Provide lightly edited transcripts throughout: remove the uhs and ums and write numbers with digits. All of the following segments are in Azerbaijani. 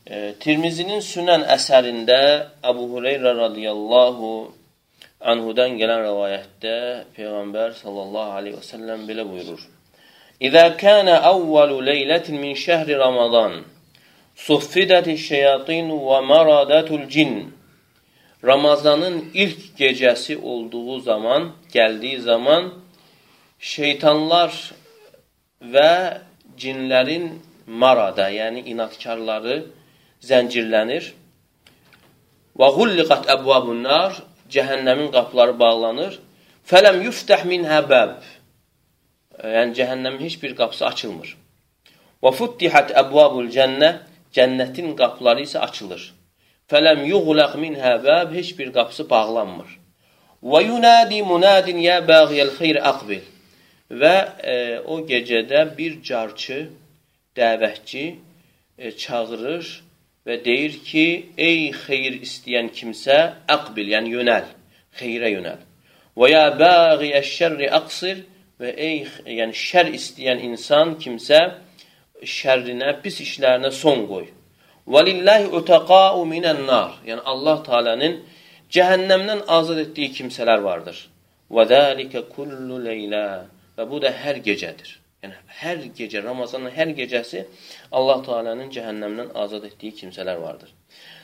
Tirmizinin Sünən əsərində Əbu Hüreyrə radiyallahu anhudan gələn rəvayətdə Peyğəmbər sallallahu aleyhi və səlləm belə buyurur. İzə kənə əvvəlu leylətin min şəhri Ramazan suffidəti şeyatinu və maradətul cin. Ramazanın ilk gecəsi olduğu zaman, gəldiyi zaman şeytanlar və cinlərin marada, yəni inatkarları zəncirlənir. Və gulliqat əbvabun nar, cəhənnəmin qapıları bağlanır. Fələm yuftəh minhə bəb, yəni cəhənnəmin heç bir qapısı açılmır. Və futtihət əbvabul cənnə, cənnətin qapıları isə açılır. Fələm yuğləq minhə bəb, heç bir qapısı bağlanmır. Və yunadi munadin yə bəğiyəl xeyr əqbil. Və o gecədə bir carçı, dəvətçi çağırır və deyir ki, ey xeyir istəyən kimsə, əqbil, yəni yönəl, xeyrə yönəl. Və ya bəğiyəş şərri əqsir, və ey, yəni şər istəyən insan kimsə, şərrinə, pis işlərinə son qoy. Və lillahi utaqa'u minən nar, yəni Allah Teala'nın cəhənnəmdən azad etdiyi kimsələr vardır. Və zəlikə kullu leylə, və bu da hər gecədir. Yəni, hər gecə, Ramazanın hər gecəsi Allah Teala'nın cəhənnəmdən azad etdiyi kimsələr vardır.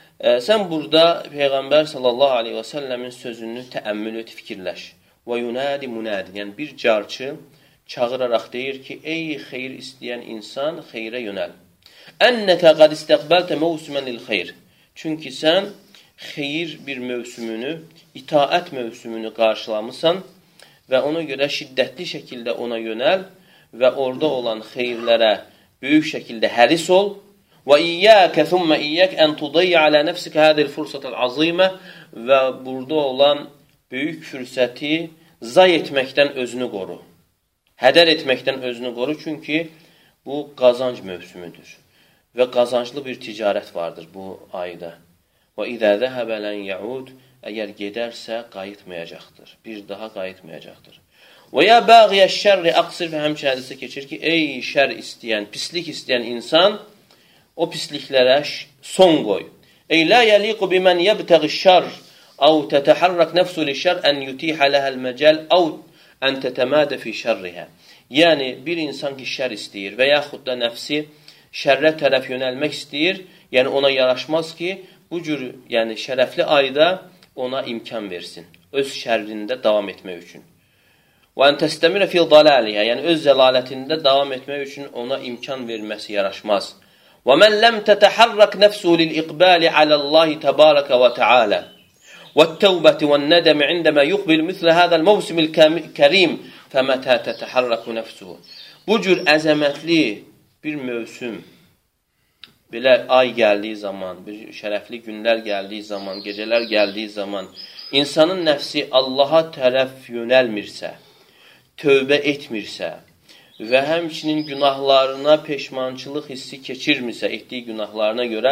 Sən burada Peyğəmbər sallallahu aleyhi və səlləmin sözünü təəmmül et, fikirləş. Və yunadi munadin, yəni bir carçı çağıraraq deyir ki, ey xeyir istəyən insan, xeyrə yönəl. Ennəkə qad istəqbəltə mövsümən lil xeyr. Çünki sən xeyir bir mövsümünü, itaət mövsümünü qarşılamısan və ona görə şiddətli şəkildə ona yönəl və orada olan xeyirlərə böyük şəkildə həris ol. Və iyyəkə thumma iyyək ən tudayya alə nəfsikə hədil fursətəl azimə, və burada olan böyük fürsəti zay etməkdən özünü qoru. Hədər etməkdən özünü qoru, çünki bu qazanc mövsümüdür və qazanclı bir ticarət vardır bu ayda. Və izə zəhəbə lən yəud, əgər gedərsə qayıtmayacaqdır, bir daha qayıtmayacaqdır. Və ya bəğiyəş şərri əqsir, və həmçə hədisi keçir ki, ey şər istəyən, pislik istəyən insan, o pisliklərə son qoy. Ey la yəliqu bimən yəbtəği şər, əv tətəhərrək nəfsu li şər, ən yutihə ləhəl məcəl, əv ən tətəmədə fi şərrihə. Yəni, bir insan ki, şər istəyir və yaxud da nəfsi şərrə tərəf yönəlmək istəyir, yəni ona yaraşmaz ki, bu cür yəni, şərəfli ayda ona imkan versin, öz şərrində davam etmək üçün. Və ən təstəmirə fil dalaliyyə, yəni öz zəlalətində davam etmək üçün ona imkan verməsi yaraşmaz. Və mən ləm tətəhərrək nəfsu lil-iqbali aləllahi təbarəkə və təalə və təvbəti və nədəmi indəmə yuqbil müthlə hədəl mövsimil kərim fəmətə tətəhərrəku nəfsuhu. Bu cür əzəmətli bir mövsüm, belə ay gəldiyi zaman, bir şərəfli günlər gəldiyi zaman, gecələr gəldiyi zaman, insanın nəfsi Allaha tərəf yönəlmirsə, tövbə etmirsə və həmçinin günahlarına peşmançılıq hissi keçirmirsə, etdiyi günahlarına görə,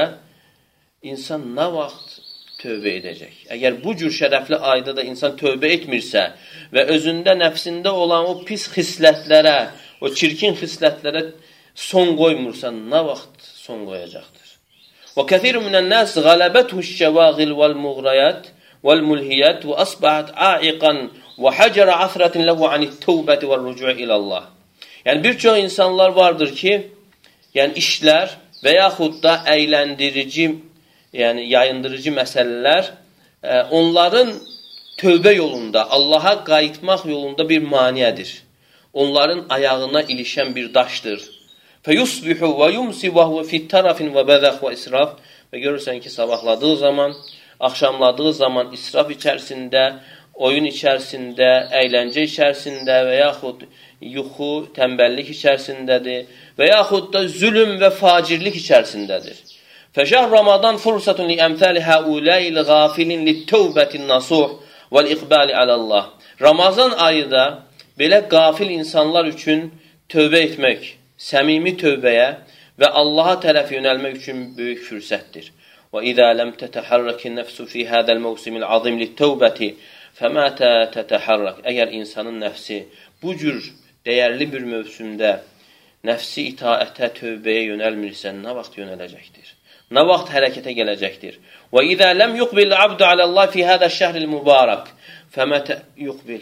insan nə vaxt tövbə edəcək? Əgər bu cür şərəfli ayda da insan tövbə etmirsə və özündə, nəfsində olan o pis xislətlərə, o çirkin xislətlərə son qoymursa, nə vaxt son qoyacaqdır? Və kəthir minən nəs qələbəthu şəvağil vəl-muğrayət vəl-mulhiyyət və əsbəhət aiqan və həcərə asrətin ləhu anit-tövbəti və rücu'i ilallah. Yəni, bir çox insanlar vardır ki, yəni işlər və yaxud da əyləndirici, yəni yayındırıcı məsələlər onların tövbə yolunda, Allaha qayıtmaq yolunda bir maniyədir. Onların ayağına ilişən bir daşdır. Fəyusbihu və yumsi və huvə fit-tərəfin və bəzəx və israf. Və görürsən ki, sabahladığı zaman, axşamladığı zaman israf içərisində, oyun içərisində, əyləncə içərisində və yaxud yuxu, tənbəllik içərisindədir və yaxud da zülüm və facirlik içərisindədir. Fəşəhr Ramadan fursatun li əmthəli həuləil qafilin li-tövbətin nasuh vəl-iqbali alallah. Ramazan ayı da belə qafil insanlar üçün tövbə etmək, səmimi tövbəyə və Allaha tərəf yönəlmək üçün böyük fürsətdir. Və izə ləm tətəhərrəki nəfsu fi hədəl mövsimil azim li-tövbəti fəmətə tətəhərrək. Əgər insanın nəfsi bu cür dəyərli bir mövsümdə nəfsi itaətə, tövbəyə yönəlmirsə, nə vaxt yönələcəkdir? Nə vaxt hərəkətə gələcəkdir? Və izə ləm yuqbil abdu alallah fi hada şəhril mübarək fəmətə yuqbil.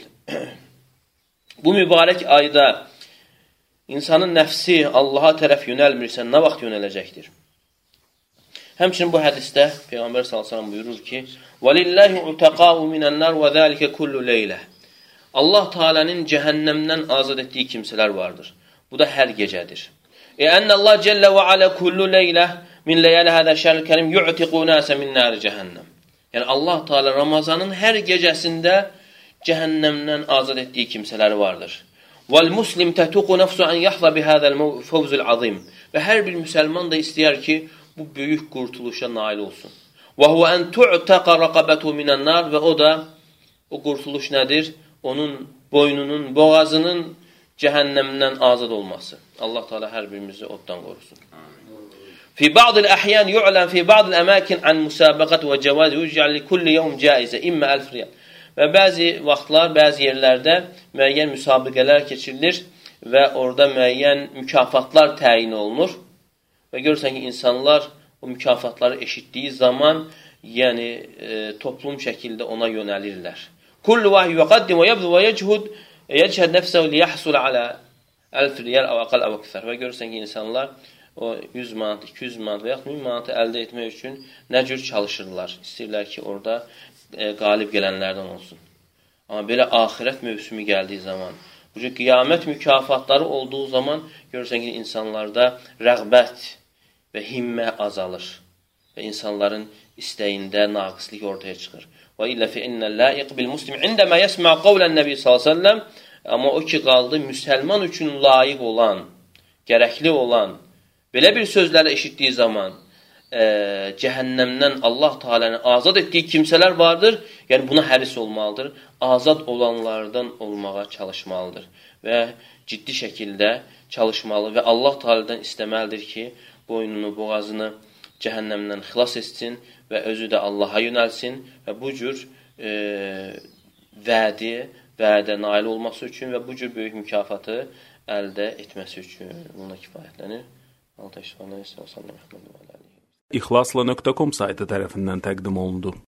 Bu mübarək ayda insanın nəfsi Allaha tərəf yönəlmirsə, nə vaxt yönələcəkdir? Həmçinin bu hədisdə Peyğəmbər s.ə.v buyurur ki, وَلِلَّهِ عُتَقَاهُ مِنَ النَّارِ وَذَٰلِكَ كُلُّ لَيْلَةٍ. Allah Teala'nın cəhənnəmdən azad etdiyi kimsələr vardır. Bu da hər gecədir. اَنَّ اللّٰهِ جَلَّ وَعَلَى كُلُّ لَيْلَةٍ مِنْ لَيَالِ هَذَا الشَّهْرِ الْكَرِيمِ يُعْتِقُ نَاسًا مِنْ نَارِ جَهَنَّمٍ. Yəni Allah Teala Ramazanın hər gecəsində cəhənnəmdən azad etdiyi kimsələr vardır. وَالْمُسْلِمْ تَتُقُ نَفْسُ أَنْ يَحْظَ بِهَذَا الْفَوْزِ الْعَظِيمِ. Və hər bir müsəlman da istəyər ki, bu böyük qurtuluşa nail olsun. وَهُوَ أَنْ تُعْتَقَ رَقَبَتُهُ مِنَ النَّارِ. Və o da, o qurtuluş nədir? Onun boynunun, boğazının cəhənnəmdən azad olması. Allah Teala hər birimizi oddan qorusun. في بعض الأحيان يعلن في بعض الأماكن عن مسابقة وجواز يجعل لكل يوم جائزة إما 1000 رiyal. Və bəzi vaxtlar, bəzi yerlərdə müəyyən müsabiqələr keçirilir və orada müəyyən mükafatlar təyin olunur. Və görürsən ki, insanlar o mükafatları eşitdiyi zaman, yəni toplum şəkildə ona yönəlirlər. Kullu vahi yuqaddim və yabdu və yechhad nefsehu liyahsul ala 1000 riyal aw aqal aw akthar. Və görürsən ki, insanlar o 100 manat, 200 manat və yaxud 1000 manatı əldə etmək üçün nə cür çalışırlar. İstəyirlər ki, orada qalib gələnlərdən olsun. Amma belə axirət mövsümü gəldiyi zaman, bu cür qiyamət mükafatları olduğu zaman görürsən ki, insanlarda rəğbət və himmə azalır və insanların istəyində naqislik ortaya çıxır. Və illə fi innə laiq bil muslim indəmə yəsmə qavlən nəbi s.ə.v. Amma o ki, qaldı müsəlman üçün layiq olan, gərəkli olan, belə bir sözləri eşitdiyi zaman cəhənnəmdən Allah Teala'nın azad etdiyi kimsələr vardır. Yəni buna həris olmalıdır. Azad olanlardan olmağa çalışmalıdır və ciddi şəkildə çalışmalı və Allah Teala'dan istəməlidir ki, boynunu, boğazını cəhənnəmdən xilas etsin və özü də Allaha yönəlsin və bu cür vədə nail olması üçün və bu cür böyük mükafatı əldə etməsi üçün buna kifayətlənir. Allah təşəkkür edirəm. İxlasla.com saytı tərəfindən təqdim olundu.